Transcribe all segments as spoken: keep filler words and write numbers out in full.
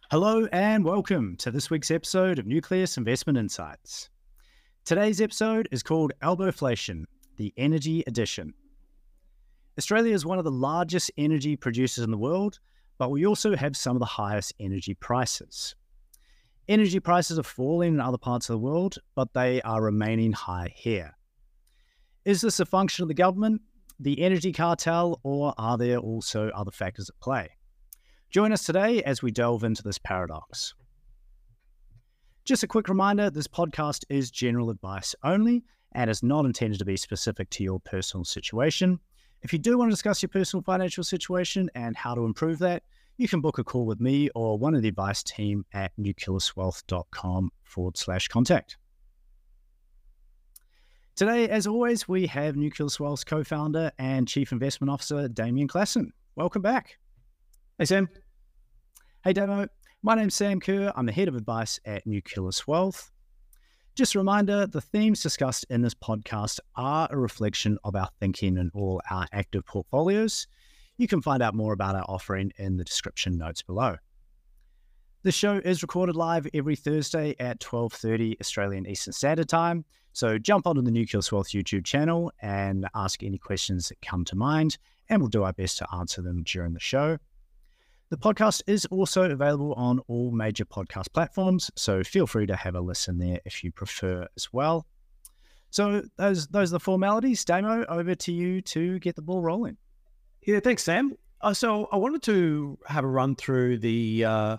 Hello and welcome to this week's episode of Nucleus Investment Insights. Today's episode is called Alboflation, the Energy Edition. Australia is one of the largest energy producers in the world, but we also have some of the highest energy prices. Energy prices are falling in other parts of the world, but they are remaining high here. Is this a function of the government, the energy cartel, or are there also other factors at play? Join us today as we delve into this paradox. Just a quick reminder, this podcast is general advice only and is not intended to be specific to your personal situation. If you do want to discuss your personal financial situation and how to improve that, you can book a call with me or one of the advice team at nucleuswealth.com forward slash contact. Today, as always, we have Nucleus Wealth's co-founder and chief investment officer, Damien Klassen. Welcome back. Hey, Sam. Hey, Damo. My name's Sam Kerr. I'm the head of advice at Nucleus Wealth. Just a reminder, the themes discussed in this podcast are a reflection of our thinking in all our active portfolios. You can find out more about our offering in the description notes below. This show is recorded live every Thursday at twelve thirty Australian Eastern Standard Time. So jump onto the Nucleus Wealth YouTube channel and ask any questions that come to mind, and we'll do our best to answer them during the show. The podcast is also available on all major podcast platforms, so feel free to have a listen there if you prefer as well. So those those are the formalities. Damo, over to you to get the ball rolling. Yeah, thanks, Sam. Uh, so I wanted to have a run through the uh,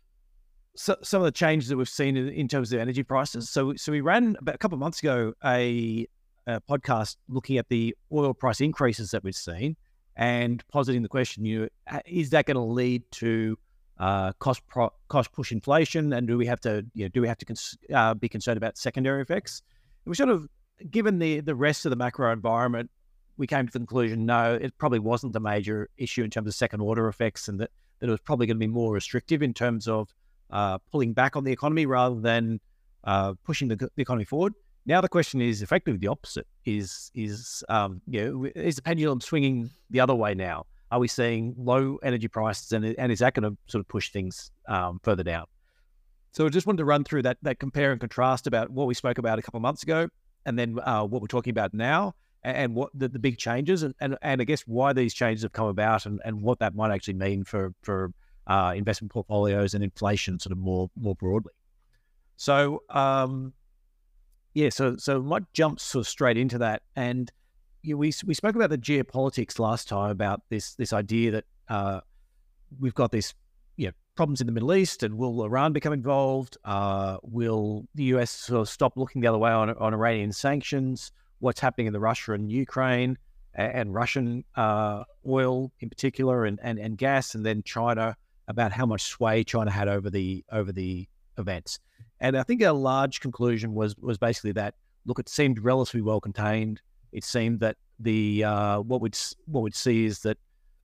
so, some of the changes that we've seen in, in terms of energy prices. So, so we ran about a couple of months ago a, a podcast looking at the oil price increases that we've seen, and positing the question, you know, is that going to lead to uh, cost pro, cost push inflation, and do we have to, you know, do we have to cons- uh, be concerned about secondary effects? And we sort of, given the the rest of the macro environment, we came to the conclusion, no, it probably wasn't the major issue in terms of second order effects, and that, that it was probably going to be more restrictive in terms of uh, pulling back on the economy rather than uh, pushing the, the economy forward. Now the question is effectively the opposite. Is is um, you know, is the pendulum swinging the other way now? Are we seeing low energy prices, and and is that going to sort of push things um, further down? So I just wanted to run through that that compare and contrast about what we spoke about a couple of months ago, and then uh, what we're talking about now, and, and what the, the big changes, and, and and I guess why these changes have come about, and, and what that might actually mean for for uh, investment portfolios and inflation, sort of more more broadly. So. Um, Yeah, so so might jump sort of straight into that, and you know, we we spoke about the geopolitics last time, about this this idea that uh, we've got this you know, problems in the Middle East, and will Iran become involved? Uh, will the U S sort of stop looking the other way on on Iranian sanctions? What's happening in the Russia and Ukraine, and, and Russian uh, oil in particular, and, and and gas, and then China, about how much sway China had over the over the events. And I think our large conclusion was was basically that, look, it seemed relatively well contained. It seemed that the uh, what we'd what we'd see is that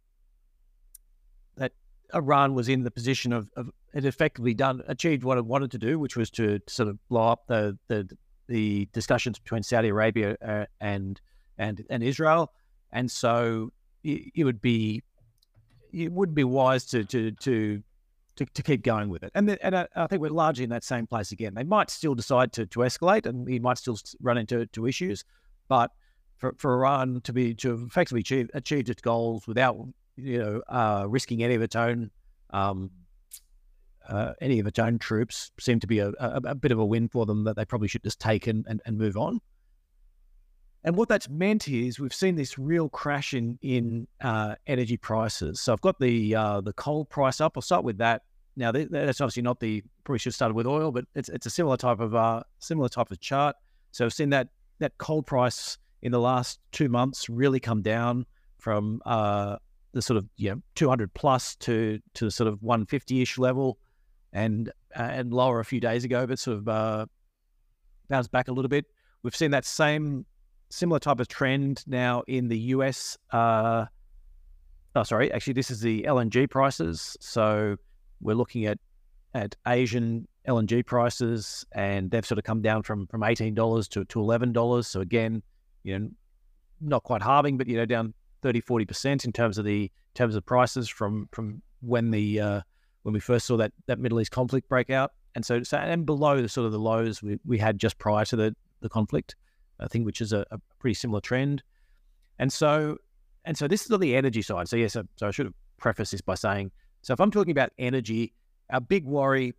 that Iran was in the position of, of had effectively done achieved what it wanted to do, which was to sort of blow up the the, the discussions between Saudi Arabia uh, and and and Israel. And so it, it would be it wouldn't be wise to to to To, to keep going with it. And the, and I, I think we're largely in that same place again. They might still decide to to escalate, and we might still run into to issues, but for, for Iran to be to effectively achieve achieved its goals without you know uh, risking any of its own um, uh, any of its own troops seemed to be a, a, a bit of a win for them that they probably should just take and, and, and move on. And what that's meant is we've seen this real crash in in uh, energy prices. So I've got the uh, the coal price up. I'll start with that. Now th- that's obviously not the probably should have started with oil, but it's it's a similar type of uh, similar type of chart. So I've seen that that coal price in the last two months really come down from uh, the sort of you know two hundred plus to to the sort of one fifty-ish level, and uh, and lower a few days ago, but sort of uh, bounced back a little bit. We've seen that same similar type of trend now in the U S. Uh, oh, sorry, actually, this is the L N G prices. So we're looking at at Asian L N G prices, and they've sort of come down from from eighteen dollars to to eleven dollars. So again, you know, not quite halving, but you know, down thirty, forty percent in terms of the in terms of prices from from when the uh, when we first saw that that Middle East conflict break out. And so, so and below the sort of the lows we, we had just prior to the, the conflict, I think, which is a, a pretty similar trend. And so, and so this is on the energy side. So yes, yeah, so, so I should have prefaced this by saying, so if I'm talking about energy, our big worry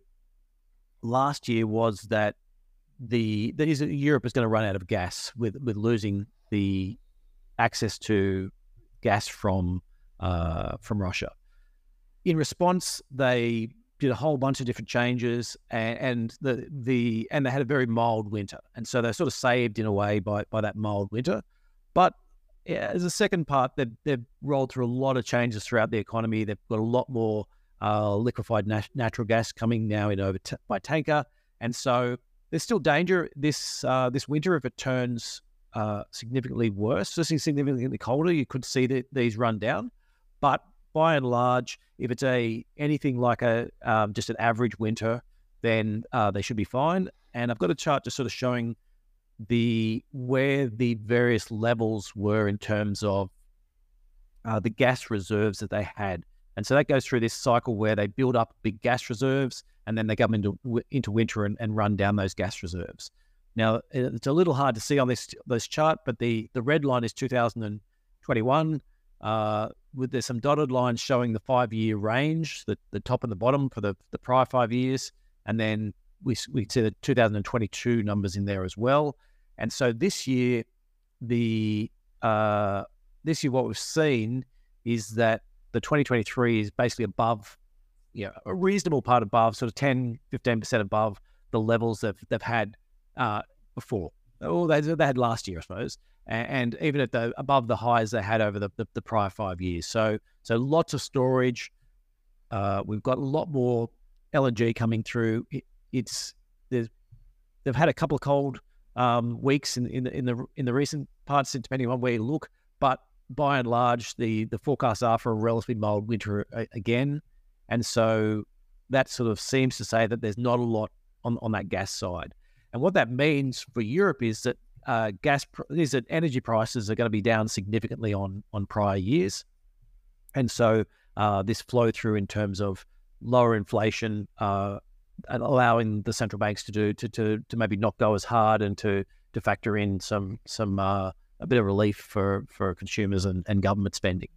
last year was that the that is Europe is going to run out of gas with with losing the access to gas from uh, from Russia. In response, they did a whole bunch of different changes, and, and the the and they had a very mild winter, and so they're sort of saved in a way by by that mild winter. But yeah, as a second part, they've, they've rolled through a lot of changes throughout the economy. They've got a lot more uh, liquefied nat- natural gas coming now in over t- by tanker, and so there's still danger this uh, this winter if it turns uh, significantly worse, so significantly colder. You could see that these run down, but by and large, if it's a anything like a um, just an average winter, then uh, they should be fine. And I've got a chart just sort of showing the where the various levels were in terms of uh, the gas reserves that they had. And so that goes through this cycle where they build up big gas reserves, and then they come into into winter and, and run down those gas reserves. Now, it's a little hard to see on this this chart, but the, the red line is two thousand twenty-one. Uh, with there's some dotted lines showing the five-year range, the, the top and the bottom for the, the prior five years. And then we we see the two thousand twenty-two numbers in there as well. And so this year, the uh, this year what we've seen is that the twenty twenty-three is basically above, you know, a reasonable part above, sort of ten, fifteen percent above the levels that they've had uh, before. Or they, they had last year, I suppose. And even at the above the highs they had over the, the, the prior five years. So so lots of storage. Uh, we've got a lot more L N G coming through. It, it's there's, they've had a couple of cold um, weeks in, in the in the in the recent parts, depending on where you look. But by and large, the the forecasts are for a relatively mild winter a, again, and so that sort of seems to say that there's not a lot on on that gas side. And what that means for Europe is that Uh, gas is that energy prices are going to be down significantly on on prior years, and so uh, this flow through in terms of lower inflation uh, and allowing the central banks to do to to to maybe not go as hard and to to factor in some some uh, a bit of relief for for consumers and, and government spending.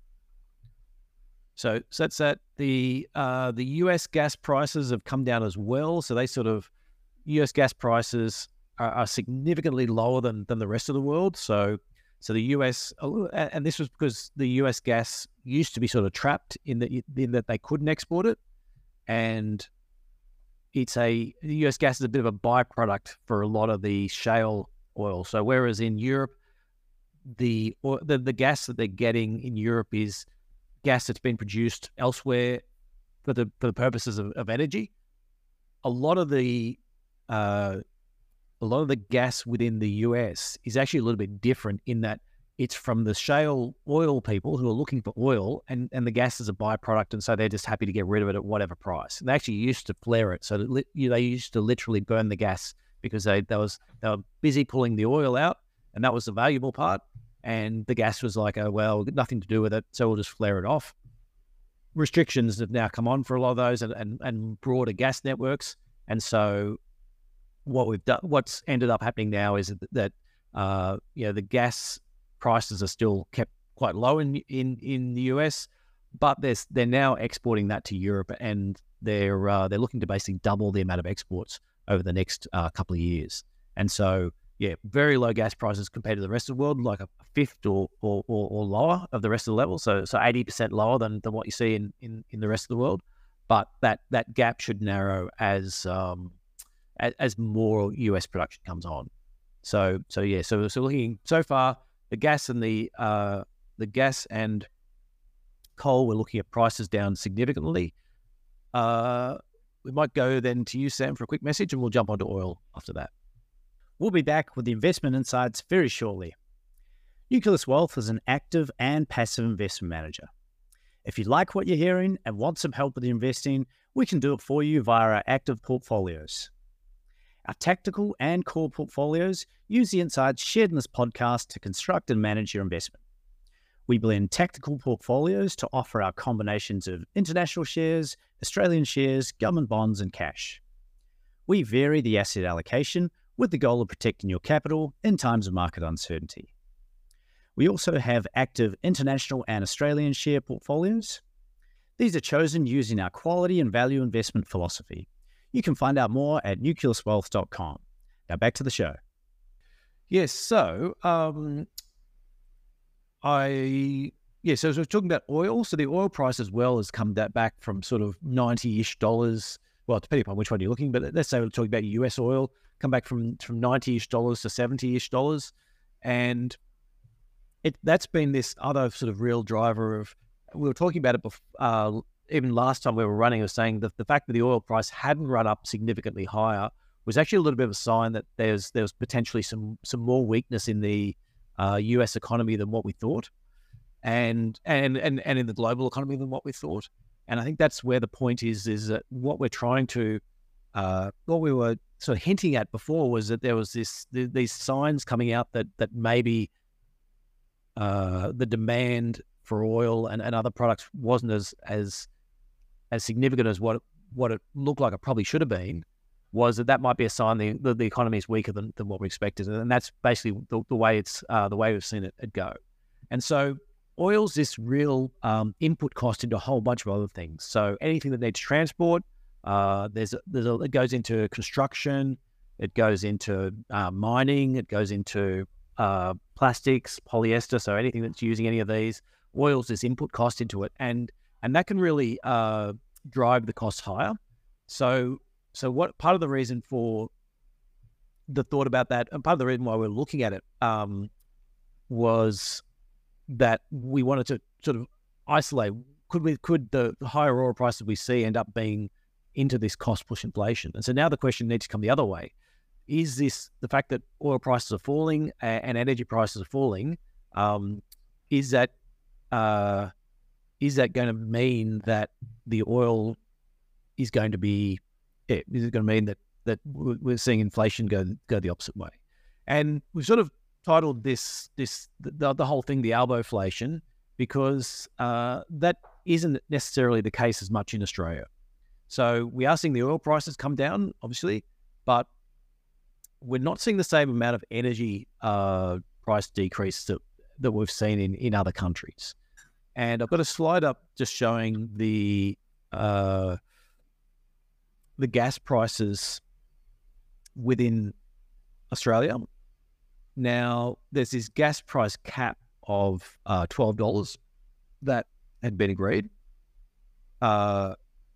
So, so that's that. The uh, the U S gas prices have come down as well. So they sort of U S gas prices are, are significantly lower than, than the rest of the world. So, so the U S, and this was because the U S gas used to be sort of trapped in, the, in that they couldn't export it, and it's a the U S gas is a bit of a byproduct for a lot of the shale oil. So whereas in Europe, the the, the gas that they're getting in Europe is gas that's been produced elsewhere for the for the purposes of, of energy. A lot of the uh, a lot of the gas within the U S is actually a little bit different in that it's from the shale oil people who are looking for oil, and, and the gas is a byproduct, and so they're just happy to get rid of it at whatever price. And they actually used to flare it, so that li- you know, they used to literally burn the gas because they, they was they were busy pulling the oil out, and that was the valuable part. And the gas was like, oh, well, nothing to do with it, so we'll just flare it off. Restrictions have now come on for a lot of those, and, and, and broader gas networks. And so what we've done, what's ended up happening now is that, that uh, you know, the gas prices are still kept quite low in in, in the U S, but they're, they're now exporting that to Europe, and they're uh, they're looking to basically double the amount of exports over the next uh, couple of years. And so, yeah, very low gas prices compared to the rest of the world, like a fifth or or, or, or lower of the rest of the level. So so eighty percent lower than, than what you see in, in, in the rest of the world. But that, that gap should narrow as um as, as more U S production comes on. So so yeah, so so looking so far, the gas and the uh the gas and coal, we're looking at prices down significantly. Uh, we might go then to you, Sam, for a quick message, and we'll jump onto oil after that. We'll be back with the investment insights very shortly. Nucleus Wealth is an active and passive investment manager. If you like what you're hearing and want some help with investing, we can do it for you via our active portfolios. Our tactical and core portfolios use the insights shared in this podcast to construct and manage your investment. We blend tactical portfolios to offer our combinations of international shares, Australian shares, government bonds, and cash. We vary the asset allocation with the goal of protecting your capital in times of market uncertainty. We also have active international and Australian share portfolios. These are chosen using our quality and value investment philosophy. You can find out more at nucleus wealth dot com. Now back to the show. Yes, so um, I yeah, so we're talking about oil. So the oil price as well has come that back from sort of ninety-ish dollars. Well, depending upon which one you're looking, but let's say we're talking about U S oil, come back from from ninety-ish dollars to seventy-ish dollars, and it that's been this other sort of real driver of. We were talking about it before, uh, even last time we were running. I was saying that the fact that the oil price hadn't run up significantly higher was actually a little bit of a sign that there's there's potentially some some more weakness in the uh, U S economy than what we thought, and and and and in the global economy than what we thought. And I think that's where the point is: is that what we're trying to, uh, what we were sort of hinting at before was that there was this th- these signs coming out that that maybe uh, the demand for oil and, and other products wasn't as as as significant as what it, what it looked like it probably should have been. Was that that might be a sign the the, the economy is weaker than, than what we expected, and that's basically the, the way it's uh, the way we've seen it, it go. And so oil's this real um, input cost into a whole bunch of other things. So anything that needs transport, uh, there's a, there's a, it goes into construction, it goes into uh, mining, it goes into uh, plastics, polyester. So anything that's using any of these. Oil's this input cost into it, and and that can really uh, drive the costs higher. So so what part of the reason for the thought about that, and part of the reason why we're looking at it um, was that we wanted to sort of isolate. Could we could the, the higher oil prices we see end up being into this cost push inflation? And so now the question needs to come the other way: is this the fact that oil prices are falling and, and energy prices are falling? Um, is that Uh, is that going to mean that the oil is going to be? Yeah, is it going to mean that that we're seeing inflation go go the opposite way? And we've sort of titled this this the, the whole thing the alboflation because uh, that isn't necessarily the case as much in Australia. So we are seeing the oil prices come down, obviously, but we're not seeing the same amount of energy uh, price decrease that that we've seen in, in other countries. And I've got a slide up just showing the uh, the gas prices within Australia. Now, there's this gas price cap of uh, twelve dollars that had been agreed. Uh,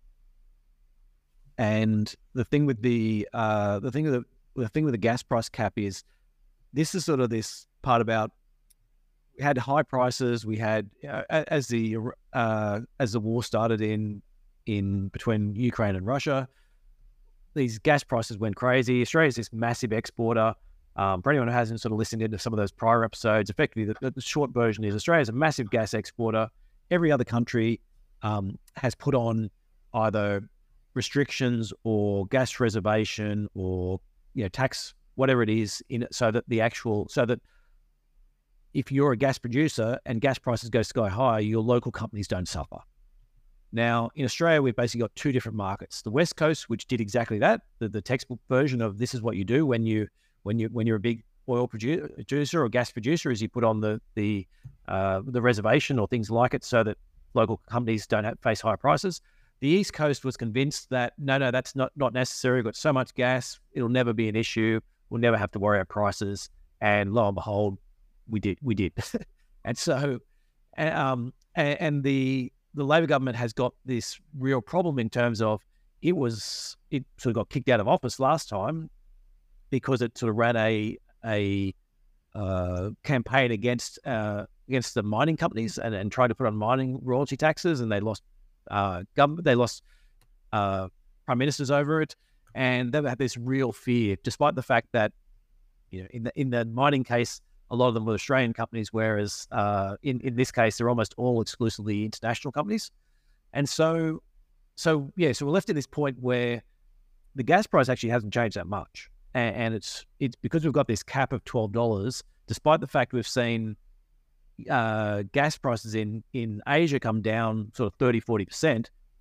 and the thing with the uh, the thing with the, the thing with the gas price cap is this is sort of this part about we had high prices. We had uh, as the uh, as the war started in in between Ukraine and Russia, these gas prices went crazy. Australia's this massive exporter. Um, for anyone who hasn't sort of listened into some of those prior episodes, effectively the, the short version is Australia's a massive gas exporter. Every other country um, has put on either restrictions or gas reservation or you know tax, whatever it is, in it, so that the actual so that if you're a gas producer and gas prices go sky high, your local companies don't suffer. Now, in Australia, we've basically got two different markets. The West Coast, which did exactly that, the, the textbook version of this is what you do when you when you when you're a big oil producer or gas producer, is you put on the the uh, the reservation or things like it, so that local companies don't have, face higher prices. The East Coast was convinced that no, no, that's not not necessary. We've got so much gas, it'll never be an issue. We'll never have to worry about prices. And lo and behold, we did, we did. And so, um, and, and the the Labor government has got this real problem in terms of it was it sort of got kicked out of office last time because it sort of ran a a uh, campaign against uh, against the mining companies and, and tried to put on mining royalty taxes, and they lost uh, government, they lost uh, prime ministers over it, and they had this real fear, despite the fact that you know in the in the mining case, a lot of them were Australian companies, whereas uh, in in this case they're almost all exclusively international companies, and so so yeah, so we're left at this point where the gas price actually hasn't changed that much. And it's it's because we've got this cap of twelve dollars, despite the fact we've seen uh, gas prices in, in Asia come down sort of thirty, forty percent,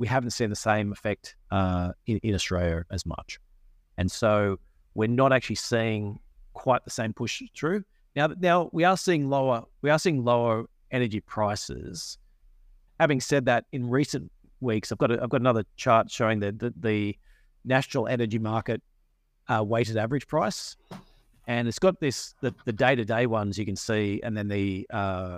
we haven't seen the same effect uh, in, in Australia as much. And so we're not actually seeing quite the same push through. Now, now we are seeing lower, we are seeing lower energy prices. Having said that, in recent weeks, I've got a, I've got another chart showing the the, the national energy market uh, weighted average price, and it's got this the the day to day ones you can see, and then the uh,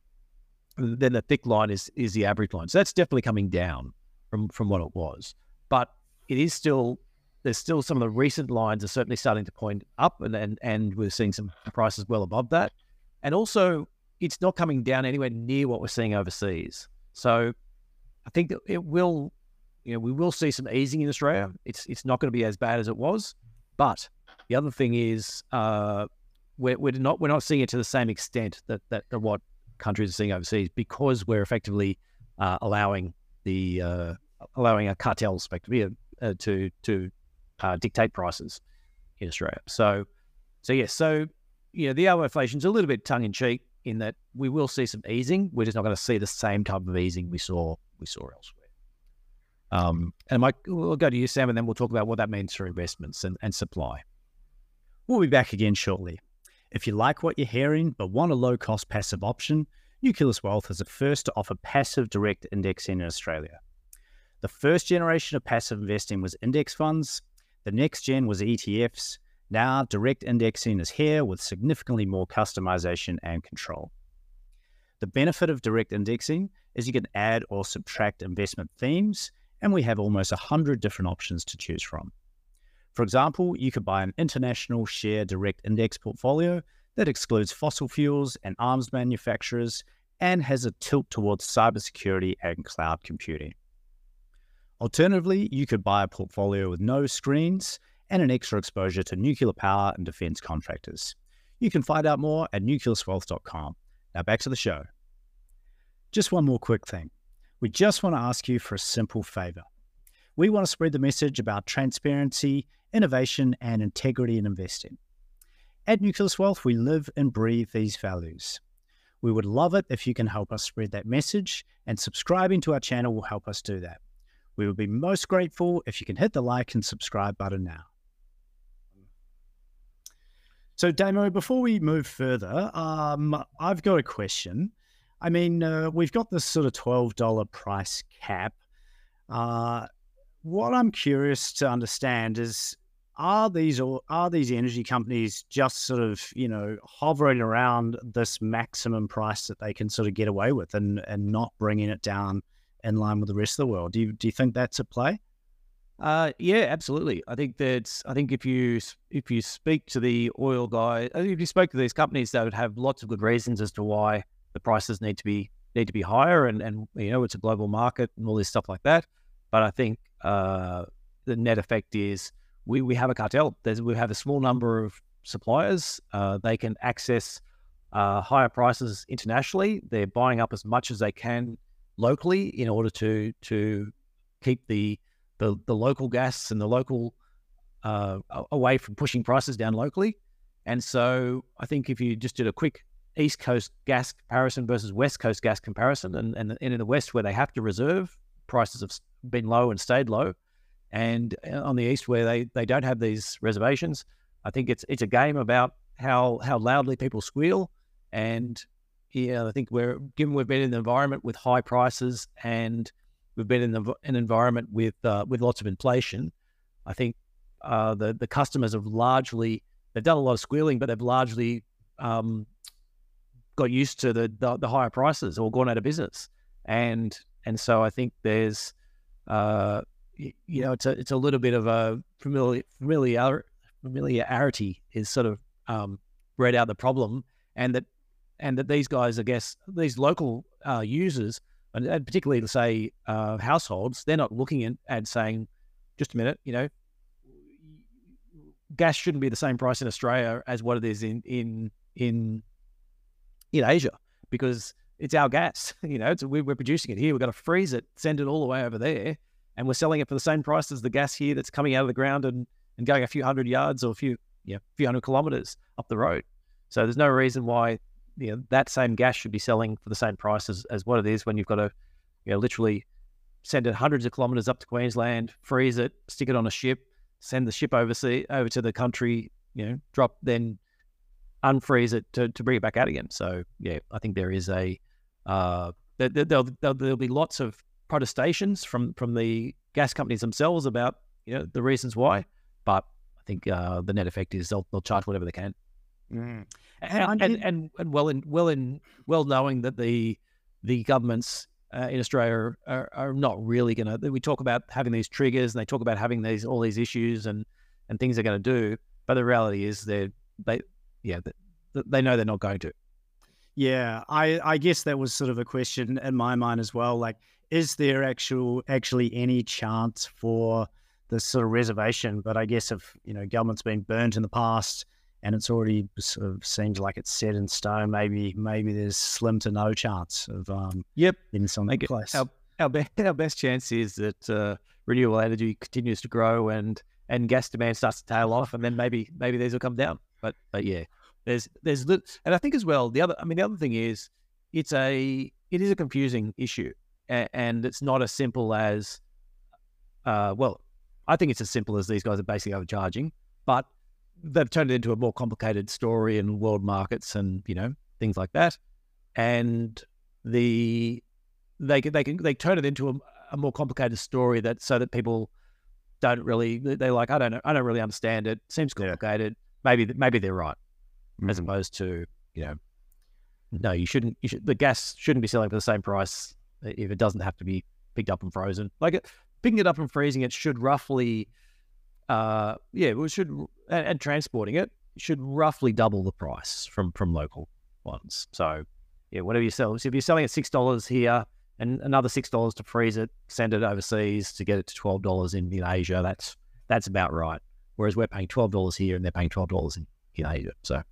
then the thick line is is the average line. So that's definitely coming down from from what it was, but it is still. There's still some of the recent lines are certainly starting to point up, and, and and we're seeing some prices well above that. And also, it's not coming down anywhere near what we're seeing overseas. So I think that it will, you know, we will see some easing in Australia. It's it's not going to be as bad as it was. But the other thing is, uh, we're, we're not we're not seeing it to the same extent that that, that what countries are seeing overseas, because we're effectively uh, allowing the uh, allowing our cartels effectively uh, to to Uh, dictate prices in Australia. So, so yes, so you know, the hour inflation's a little bit tongue in cheek in that we will see some easing. We're just not going to see the same type of easing we saw we saw elsewhere. Um, and I might we'll go to you, Sam, and then we'll talk about what that means for investments and, and supply. We'll be back again shortly. If you like what you're hearing but want a low-cost passive option, Nucleus Wealth is the first to offer passive direct indexing in Australia. The first generation of passive investing was index funds. The next gen was E T Fs. Now direct indexing is here with significantly more customization and control. The benefit of direct indexing is you can add or subtract investment themes, and we have almost one hundred different options to choose from. For example, you could buy an international share direct index portfolio that excludes fossil fuels and arms manufacturers and has a tilt towards cybersecurity and cloud computing. Alternatively, you could buy a portfolio with no screens and an extra exposure to nuclear power and defense contractors. You can find out more at nucleus wealth dot com. Now back to the show. Just one more quick thing. We just want to ask you for a simple favor. We want to spread the message about transparency, innovation, and integrity in investing. At Nucleus Wealth, we live and breathe these values. We would love it if you can help us spread that message, and subscribing to our channel will help us do that. We would be most grateful if you can hit the like and subscribe button now. So, Damo, before we move further, um, I've got a question. I mean, uh, we've got this sort of twelve dollars price cap. Uh, what I'm curious to understand is, are these or are these energy companies just sort of, you know, hovering around this maximum price that they can sort of get away with, and and not bringing it down in line with the rest of the world? Do you do you think that's a play? Uh, yeah, absolutely. I think that's. I think if you if you speak to the oil guy, if you spoke to these companies, they would have lots of good reasons as to why the prices need to be need to be higher, and and you know, it's a global market and all this stuff like that. But I think uh, the net effect is we we have a cartel. There's, we have a small number of suppliers. Uh, they can access uh, higher prices internationally. They're buying up as much as they can locally in order to to keep the the, the local gas and the local uh, away from pushing prices down locally. And so I think if you just did a quick East Coast gas comparison versus West Coast gas comparison, and, and, and in the West where they have to reserve, prices have been low and stayed low. And on the East where they, they don't have these reservations, I think it's it's a game about how how loudly people squeal. And yeah, I think we're given we've been in an environment with high prices, and we've been in the, an environment with uh, with lots of inflation. I think uh, the the customers have largely they've done a lot of squealing, but they've largely um, got used to the, the the higher prices or gone out of business. And and so I think there's uh, you know it's a it's a little bit of a familiar familiar familiarity is sort of um, bred out the problem, and that. And that these guys, I guess, these local uh, users, and, and particularly, say, uh, households, they're not looking at and saying, just a minute, you know, gas shouldn't be the same price in Australia as what it is in in in in Asia, because it's our gas. You know, it's, we're, we're producing it here. We've got to freeze it, send it all the way over there, and we're selling it for the same price as the gas here that's coming out of the ground and, and going a few hundred yards or a few, yeah, a few hundred kilometers up the road. So there's no reason why, you know, that same gas should be selling for the same price as, as what it is when you've got to, you know, literally send it hundreds of kilometres up to Queensland, freeze it, stick it on a ship, send the ship overseas over to the country, you know, drop, then unfreeze it to, to bring it back out again. So yeah, I think there is a uh, there, there'll, there'll there'll be lots of protestations from from the gas companies themselves about, you know, the reasons why, but I think uh, the net effect is they'll they'll charge whatever they can, Mm. and and, and and well in well in well knowing that the the governments uh, in Australia are, are not really going to. We talk about having these triggers, and they talk about having these all these issues and and things they're going to do, but the reality is they they yeah they, they know they're not going to. Yeah, I, I guess that was sort of a question in my mind as well. Like, is there actual actually any chance for this sort of reservation? But I guess if, you know, government's been burnt in the past and it's already sort of seems like it's set in stone, maybe maybe there's slim to no chance of um Yep, getting something in place. Our our, be- our best chance is that uh, renewable energy continues to grow and and gas demand starts to tail off, and then maybe maybe these will come down. But but yeah. There's, there's, and I think as well, the other, I mean, the other thing is, it's a, it is a confusing issue, and, and it's not as simple as, uh, well, I think it's as simple as these guys are basically overcharging, but they've turned it into a more complicated story in world markets and, you know, things like that, and the, they can, they can, they turn it into a, a more complicated story that, so that people don't really, they're like, I don't know, I don't really understand it, seems complicated, yeah. maybe, maybe they're right. As opposed to, you know, no, you shouldn't, you should, the gas shouldn't be selling for the same price if it doesn't have to be picked up and frozen. Like it, picking it up and freezing it should roughly, uh, yeah, it should, and, and transporting it should roughly double the price from, from local ones. So yeah, whatever you sell. So if you're selling at six dollars here and another six dollars to freeze it, send it overseas to get it to twelve dollars in, in Asia, that's, that's about right. Whereas we're paying twelve dollars here and they're paying twelve dollars in, in Asia. So.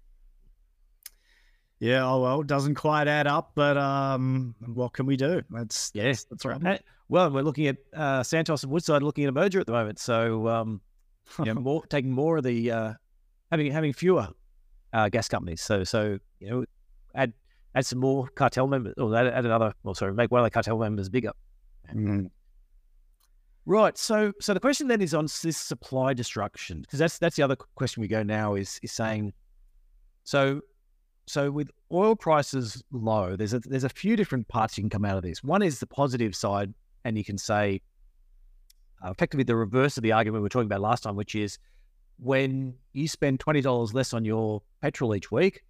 Yeah, oh well, it doesn't quite add up, but um, what can we do? That's yes, that's right. Hey, well, we're looking at uh, Santos and Woodside looking at a merger at the moment, so um, you know, more taking more of the uh, having having fewer uh, gas companies. So so you know, add add some more cartel members, or add, add another. Well, sorry, make one of the cartel members bigger. Mm-hmm. Right. So so the question then is on this supply destruction, because that's that's the other question we go now is is saying so. So with oil prices low, there's a, there's a few different parts you can come out of this. One is the positive side, and you can say uh, effectively the reverse of the argument we were talking about last time, which is when you spend twenty dollars less on your petrol each week,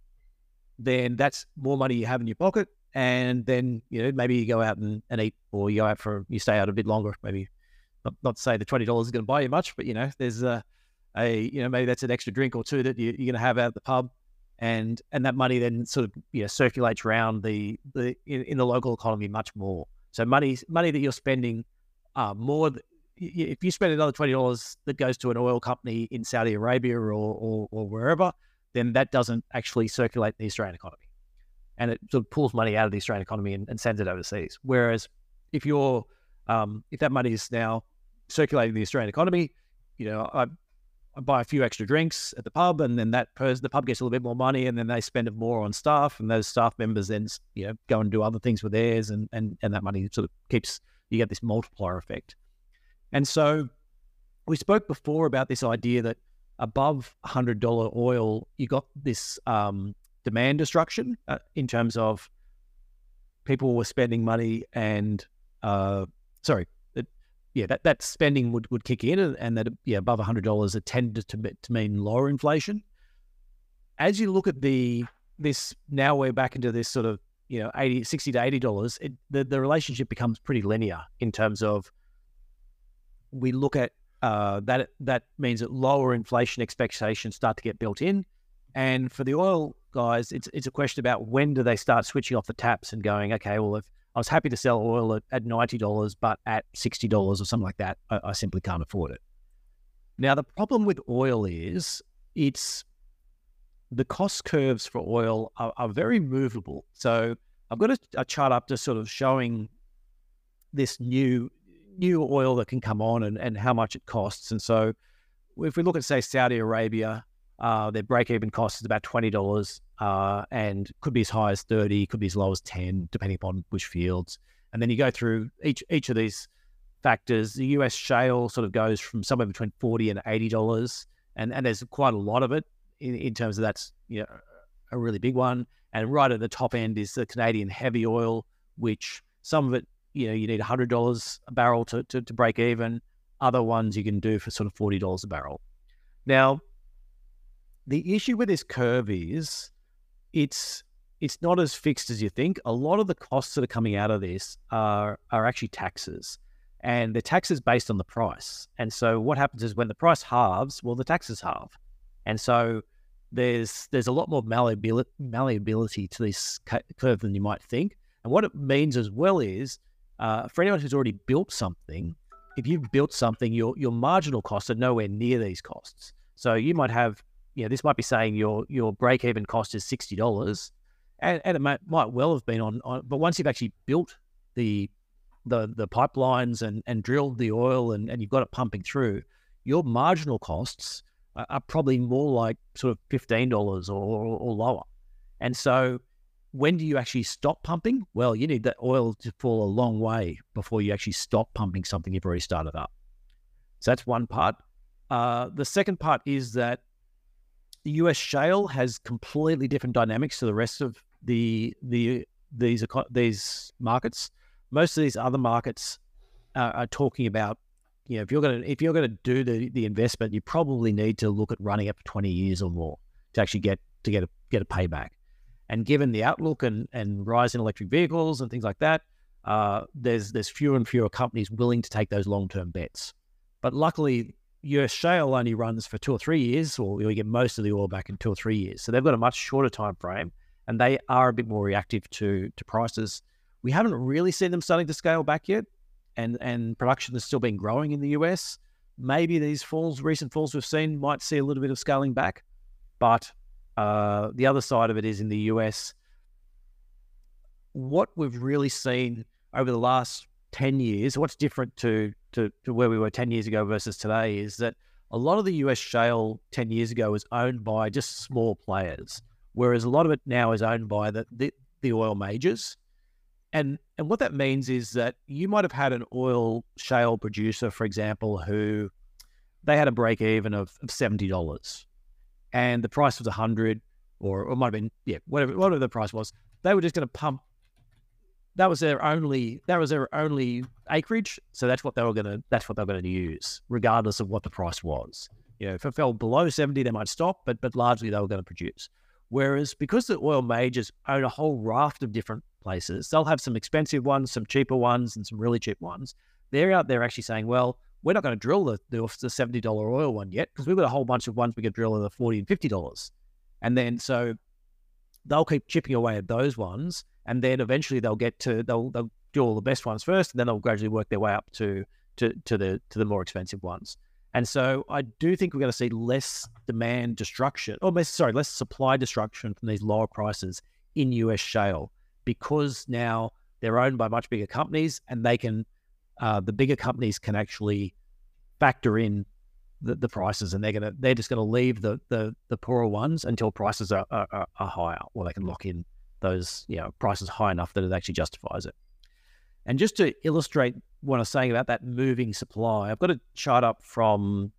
then that's more money you have in your pocket. And then, you know, maybe you go out and, and eat, or you go out for, you stay out a bit longer. Maybe not, not to say the twenty dollars is going to buy you much, but, you know, there's a, a, you know, maybe that's an extra drink or two that you, you're going to have out at the pub. And and that money then sort of, you know, circulates around the the in, in the local economy much more. So money money that you're spending uh, more. If you spend another twenty dollars that goes to an oil company in Saudi Arabia or, or or wherever, then that doesn't actually circulate in the Australian economy, and it sort of pulls money out of the Australian economy and, and sends it overseas. Whereas if you're um, if that money is now circulating in the Australian economy, you know, I. I buy a few extra drinks at the pub, and then that person, the pub gets a little bit more money, and then they spend it more on staff, and those staff members then, you know, go and do other things with theirs, and and and that money sort of keeps, you get this multiplier effect. And so we spoke before about this idea that above one hundred dollars oil, you got this um, demand destruction uh, in terms of people were spending money and, uh, sorry, yeah, that, that spending would, would kick in, and, and that, yeah, above one hundred dollars, it tended to, to mean lower inflation. As you look at the, this, now we're back into this sort of, you know, eighty, sixty to eighty dollars, it, the, the relationship becomes pretty linear in terms of, we look at uh, that, that means that lower inflation expectations start to get built in. And for the oil guys, it's, it's a question about when do they start switching off the taps and going, okay, well, if I was happy to sell oil at, at ninety dollars, but at sixty dollars or something like that, I, I simply can't afford it. Now, the problem with oil is it's the cost curves for oil are, are very movable. So I've got a, a chart up just sort of showing this new new oil that can come on and, and how much it costs. And so if we look at, say, Saudi Arabia, uh, their break-even cost is about twenty dollars. Uh, and could be as high as thirty, could be as low as ten, depending upon which fields. And then you go through each each of these factors. The U S shale sort of goes from somewhere between forty and eighty dollars, and and there's quite a lot of it in, in terms of that's you know a really big one. And right at the top end is the Canadian heavy oil, which some of it you know you need one hundred dollars a barrel to, to to break even. Other ones you can do for sort of forty dollars a barrel. Now, the issue with this curve is it's it's not as fixed as you think. A lot of the costs that are coming out of this are are actually taxes, and the taxes based on the price. And so what happens is when the price halves, well, the taxes halve, and so there's there's a lot more malleability malleability to this curve than you might think. And what it means as well is uh, for anyone who's already built something, if you've built something, your your marginal costs are nowhere near these costs. So you might have, you know, this might be saying your your break even cost is sixty dollars, and, and it might, might well have been on, on. But once you've actually built the the the pipelines and and drilled the oil and, and you've got it pumping through, your marginal costs are, are probably more like sort of fifteen dollars or, or or lower. And so when do you actually stop pumping? Well, you need that oil to fall a long way before you actually stop pumping something you've already started up. So that's one part. Uh, the second part is that the U S shale has completely different dynamics to the rest of the the these these markets. Most of these other markets uh, are talking about, you know, if you're going to if you're going to do the the investment, you probably need to look at running it for twenty years or more to actually get to get a get a payback. And given the outlook and, and rise in electric vehicles and things like that, uh, there's there's fewer and fewer companies willing to take those long-term bets. But luckily, U S shale only runs for two or three years, or you get most of the oil back in two or three years. So they've got a much shorter time frame, and they are a bit more reactive to to prices. We haven't really seen them starting to scale back yet, and and production has still been growing in the U S. Maybe these falls, recent falls we've seen, might see a little bit of scaling back, but Uh, the other side of it is in the U S, what we've really seen over the last ten years, what's different to, to, to where we were ten years ago versus today is that a lot of the U S shale ten years ago was owned by just small players, whereas a lot of it now is owned by the, the, the oil majors. And, and what that means is that you might have had an oil shale producer, for example, who they had a break even of, of seventy dollars. And the price was a hundred, or, or it might have been, yeah, whatever, whatever the price was. They were just going to pump. That was their only. That was their only acreage. So that's what they were going to. That's what they were going to use, regardless of what the price was. You know, if it fell below seventy, they might stop, but but largely they were going to produce. Whereas because the oil majors own a whole raft of different places, they'll have some expensive ones, some cheaper ones, and some really cheap ones. They're out there actually saying, well, we're not going to drill the, the, the seventy dollars oil one yet because we've got a whole bunch of ones we could drill at the forty and fifty dollars. And then so they'll keep chipping away at those ones, and then eventually they'll get to, they'll they'll do all the best ones first, and then they'll gradually work their way up to to, to the to the more expensive ones. And so I do think we're going to see less demand destruction, or less, sorry, less supply destruction from these lower prices in U S shale, because now they're owned by much bigger companies, and they can, uh, the bigger companies can actually factor in the, the prices, and they're gonna they're just gonna leave the the, the poorer ones until prices are, are are higher, or they can lock in those you know prices high enough that it actually justifies it. And just to illustrate what I was saying about that moving supply, I've got a chart up from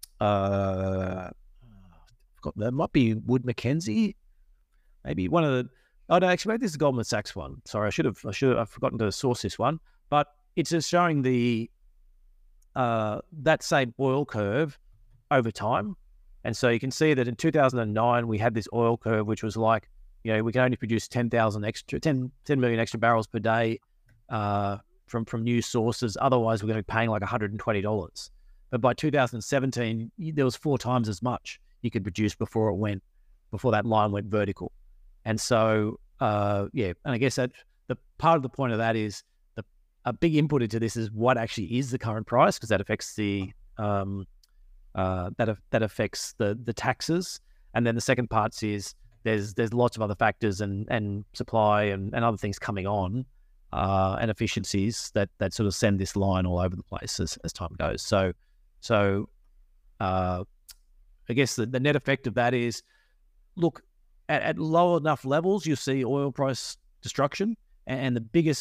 uh, I've got, that might be Wood Mackenzie, maybe one of the. Oh no, actually, maybe this is the Goldman Sachs one. Sorry, I should have I should have I've forgotten to source this one, but it's just showing the uh, that same oil curve over time. And so you can see that in two thousand nine, we had this oil curve, which was like, you know, we can only produce ten thousand extra, ten, ten million extra barrels per day uh, from, from new sources. Otherwise, we're going to be paying like one hundred twenty dollars. But by two thousand seventeen, there was four times as much you could produce before it went, before that line went vertical. And so, uh, yeah, and I guess that the part of the point of that is the a big input into this is what actually is the current price, because that affects the um, uh, that that affects the the taxes. And then the second part is there's there's lots of other factors and and supply and, and other things coming on uh, and efficiencies that that sort of send this line all over the place as, as time goes. So so uh, I guess the, the net effect of that is, look, At, at low enough levels, you see oil price destruction, and, and the biggest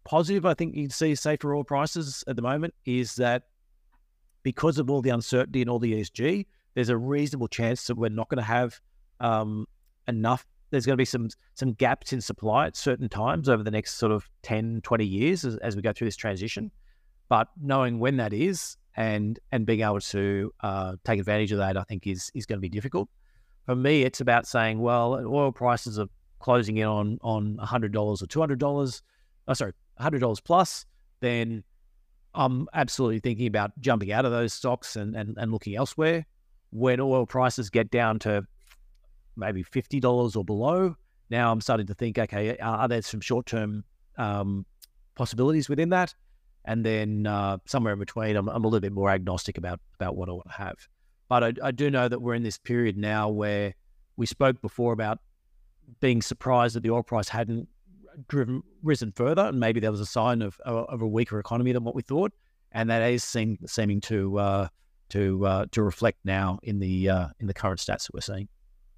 positive I think you can see, say, for oil prices at the moment is that because of all the uncertainty and all the E S G, there's a reasonable chance that we're not going to have um, enough. There's going to be some some gaps in supply at certain times over the next sort of ten, twenty years as, as we go through this transition. But knowing when that is and and being able to uh, take advantage of that, I think is is going to be difficult. For me, it's about saying, well, oil prices are closing in on on one hundred dollars or two hundred dollars, oh, sorry, one hundred dollars plus, then I'm absolutely thinking about jumping out of those stocks and, and, and looking elsewhere. When oil prices get down to maybe fifty dollars or below, now I'm starting to think, okay, are there some short-term um, possibilities within that? And then uh, somewhere in between, I'm, I'm a little bit more agnostic about, about what I want to have. But I, I do know that we're in this period now where we spoke before about being surprised that the oil price hadn't driven risen further, and maybe there was a sign of of a weaker economy than what we thought, and that is seem, seeming to uh, to uh, to reflect now in the uh, in the current stats that we're seeing.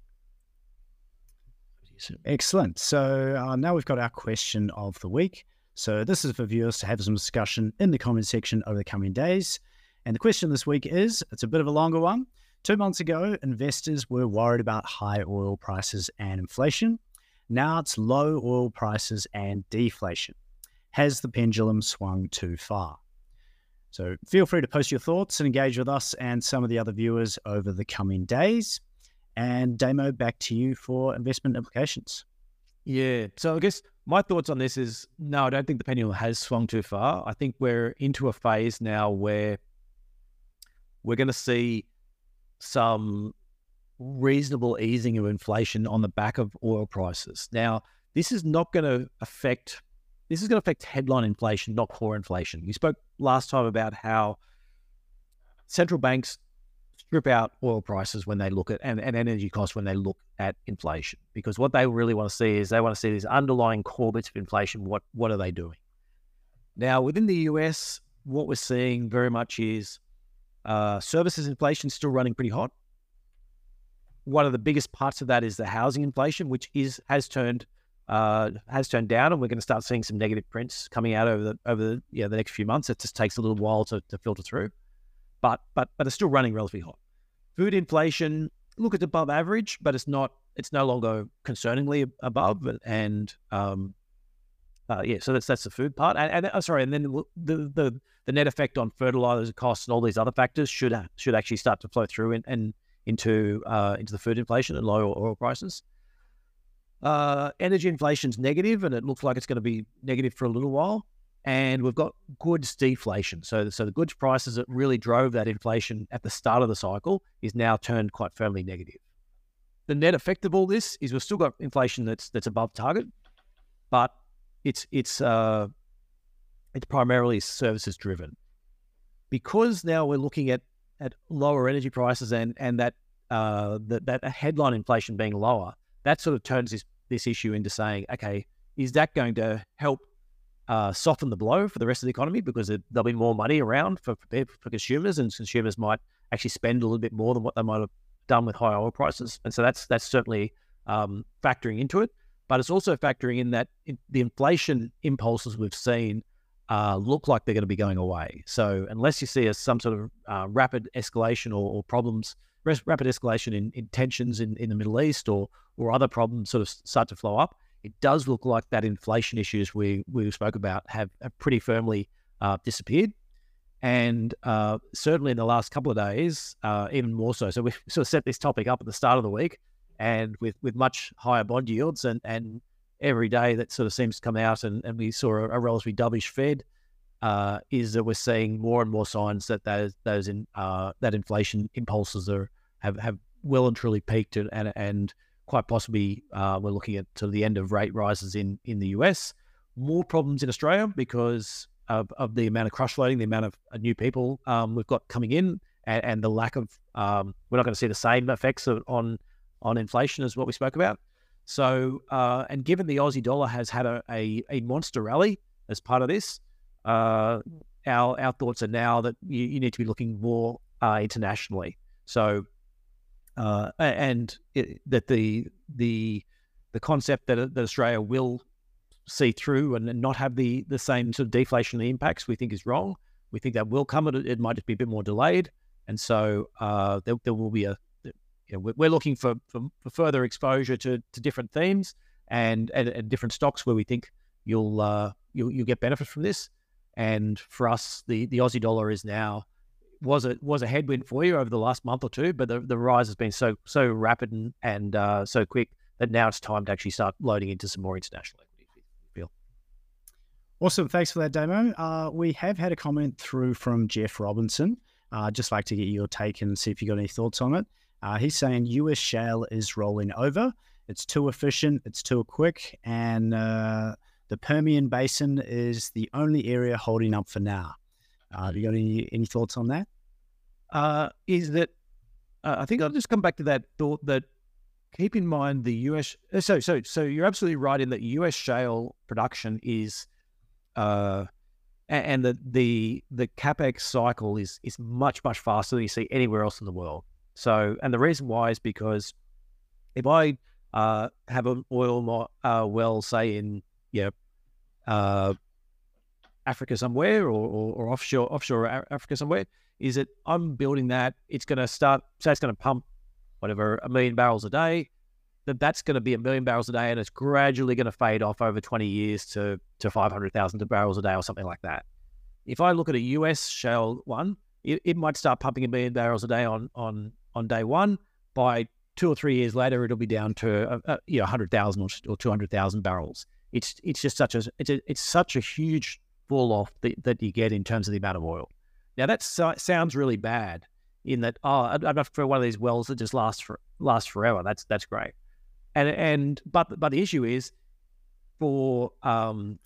Excellent. So uh, now we've got our question of the week. So this is for viewers to have some discussion in the comment section over the coming days. And the question this week is, it's a bit of a longer one. Two months ago, investors were worried about high oil prices and inflation. Now it's low oil prices and deflation. Has the pendulum swung too far? So feel free to post your thoughts and engage with us and some of the other viewers over the coming days. And Damo, back to you for investment implications. Yeah. So I guess my thoughts on this is, no, I don't think the pendulum has swung too far. I think we're into a phase now where we're going to see some reasonable easing of inflation on the back of oil prices. Now, this is not going to affect, this is going to affect headline inflation, not core inflation. We spoke last time about how central banks strip out oil prices when they look at, and, and energy costs when they look at inflation, because what they really want to see is they want to see these underlying core bits of inflation. What, what are they doing? Now, within the U S, what we're seeing very much is uh, services inflation still running pretty hot. One of the biggest parts of that is the housing inflation, which is has turned uh, has turned down, and we're going to start seeing some negative prints coming out over the over the, yeah, the next few months. It just takes a little while to, to filter through, but but but it's still running relatively hot. Food inflation, look, it's above average, but it's not. It's no longer concerningly above, and um, uh, yeah. So that's that's the food part, and, and uh, sorry, and then the the the net effect on fertilizer costs and all these other factors should should actually start to flow through and. and into uh, into the food inflation and low oil prices. Uh, energy inflation's negative, and it looks like it's going to be negative for a little while. And we've got goods deflation. So, so the goods prices that really drove that inflation at the start of the cycle is now turned quite firmly negative. The net effect of all this is we've still got inflation that's that's above target, but it's it's uh, it's primarily services driven. Because now we're looking at at lower energy prices and and that uh, that that headline inflation being lower, that sort of turns this this issue into saying, okay, is that going to help uh, soften the blow for the rest of the economy, because there'll be more money around for for consumers, and consumers might actually spend a little bit more than what they might have done with high oil prices, and so that's that's certainly um, factoring into it. But it's also factoring in that in, the inflation impulses we've seen Uh, look like they're going to be going away. So unless you see a, some sort of uh, rapid escalation or, or problems, res- rapid escalation in, in tensions in, in the Middle East or or other problems sort of start to flow up, it does look like that inflation issues we we spoke about have, have pretty firmly uh, disappeared. And uh, certainly in the last couple of days, uh, even more so. So we sort of set this topic up at the start of the week, and with, with much higher bond yields and and every day that sort of seems to come out, and, and we saw a, a relatively dovish Fed, uh, is that we're seeing more and more signs that those those in, uh, that inflation impulses are have, have well and truly peaked, and and, and quite possibly uh, we're looking at to the end of rate rises in in the U S. More problems in Australia because of, of the amount of crush loading, the amount of uh, new people um, we've got coming in, and, and the lack of um, we're not going to see the same effects of, on on inflation as what we spoke about. So, uh, and given the Aussie dollar has had a, a, a monster rally as part of this, uh, our our thoughts are now that you, you need to be looking more uh, internationally. So, uh, and it, that the the the concept that that Australia will see through and, and not have the the same sort of deflationary impacts, we think is wrong. We think that will come. It, it might just be a bit more delayed, and so uh, there, there will be a. You know, we're, we're looking for, for for further exposure to to different themes and and, and different stocks where we think you'll uh, you'll you'll get benefit from this. And for us, the the Aussie dollar is now was a was a headwind for you over the last month or two, but the, the rise has been so so rapid and and uh, so quick that now it's time to actually start loading into some more international equities. We feel. Awesome, thanks for that, Damo. Uh, we have had a comment through from Jeff Robinson. Uh, just like to get your take and see if you got any thoughts on it. Uh, he's saying U S shale is rolling over. It's too efficient. It's too quick, and uh, the Permian Basin is the only area holding up for now. Uh, have you got any, any thoughts on that? Uh, is that, uh, I think I'll just come back to that thought that keep in mind the U S, so so so you're absolutely right in that U S shale production is, uh, and the, the the CapEx cycle is is much, much faster than you see anywhere else in the world. So, and the reason why is because if I uh, have an oil uh, well, say in, yeah, uh, Africa somewhere or, or, or offshore offshore Africa somewhere, is that I'm building that. It's going to start, say it's going to pump whatever, a million barrels a day. That that's going to be a million barrels a day, and it's gradually going to fade off over twenty years to to five hundred thousand barrels a day or something like that. If I look at a U S shale one, it, it might start pumping a million barrels a day on on on day one. By two or three years later, it'll be down to uh, uh, you know one hundred thousand or, or two hundred thousand barrels. It's it's just such a it's a, it's such a huge fall off that, that you get in terms of the amount of oil. Now that so, sounds really bad in that, oh, I'd, I'd for one of these wells that just lasts for lasts forever. That's that's great. And and but but the issue is for um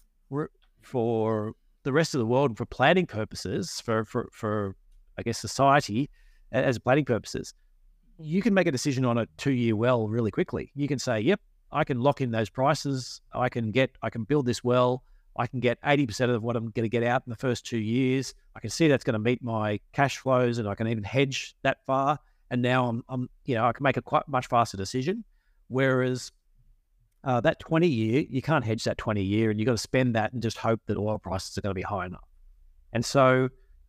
for the rest of the world, for planning purposes, for for for I guess society as planning purposes, you can make a decision on a two-year well really quickly. You can say, yep, I can lock in those prices. I can get I can build this well. I can get eighty percent of what I'm going to get out in the first two years. I can see that's going to meet my cash flows, and I can even hedge that far. And now I'm, I'm you know, I can make a quite much faster decision. Whereas uh, that twenty year, you can't hedge that twenty year, and you've got to spend that and just hope that oil prices are going to be high enough. And so,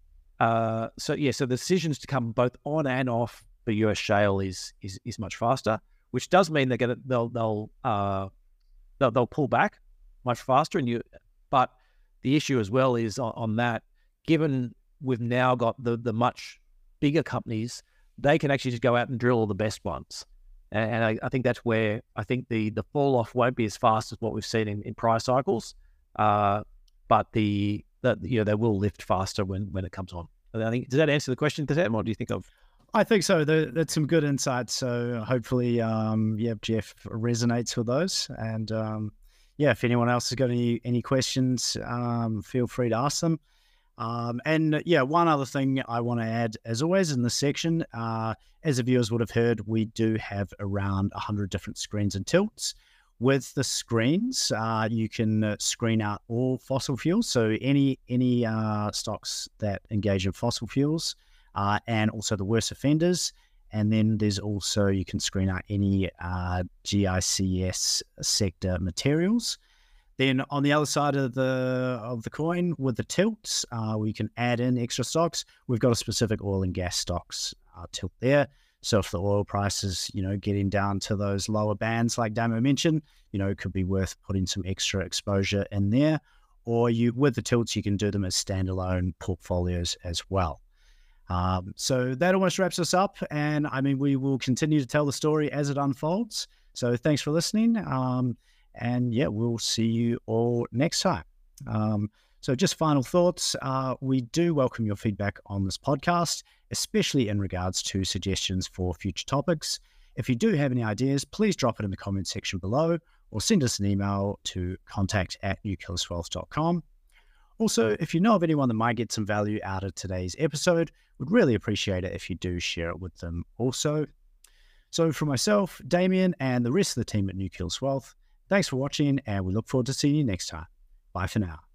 uh, so yeah, so the decisions to come both on and off the U S shale is is is much faster, which does mean they're going to they'll they'll uh they'll, they'll pull back much faster. And you, but the issue as well is on, on that, given we've now got the the much bigger companies, they can actually just go out and drill all the best ones. And I, I think that's where I think the the fall off won't be as fast as what we've seen in, in prior cycles, uh, but the that you know they will lift faster when, when it comes on. I think, does that answer the question, Sam, or do you think of? I think so. The, that's some good insights. So hopefully, um, yeah, Jeff resonates with those. And um, yeah, if anyone else has got any any questions, um, feel free to ask them. Um, and yeah, one other thing I want to add, as always, in this section, uh, as the viewers would have heard, we do have around one hundred different screens and tilts. With the screens, uh, you can uh, screen out all fossil fuels, so any any uh, stocks that engage in fossil fuels, uh, and also the worst offenders. And then there's also, you can screen out any uh, G I C S sector materials. Then on the other side of the of the coin, with the tilts, uh, we can add in extra stocks. We've got a specific oil and gas stocks uh, tilt there. So if the oil prices, you know, getting down to those lower bands, like Damo mentioned, you know, it could be worth putting some extra exposure in there. Or you, with the tilts, you can do them as standalone portfolios as well. Um, so that almost wraps us up. And I mean, we will continue to tell the story as it unfolds. So thanks for listening. Um, And yeah, we'll see you all next time. Um, so just final thoughts. Uh, we do welcome your feedback on this podcast, especially in regards to suggestions for future topics. If you do have any ideas, please drop it in the comment section below or send us an email to contact at nucleus wealth dot com. Also, if you know of anyone that might get some value out of today's episode, we'd really appreciate it if you do share it with them also. So for myself, Damien, and the rest of the team at Nucleus Wealth, thanks for watching, and we look forward to seeing you next time. Bye for now.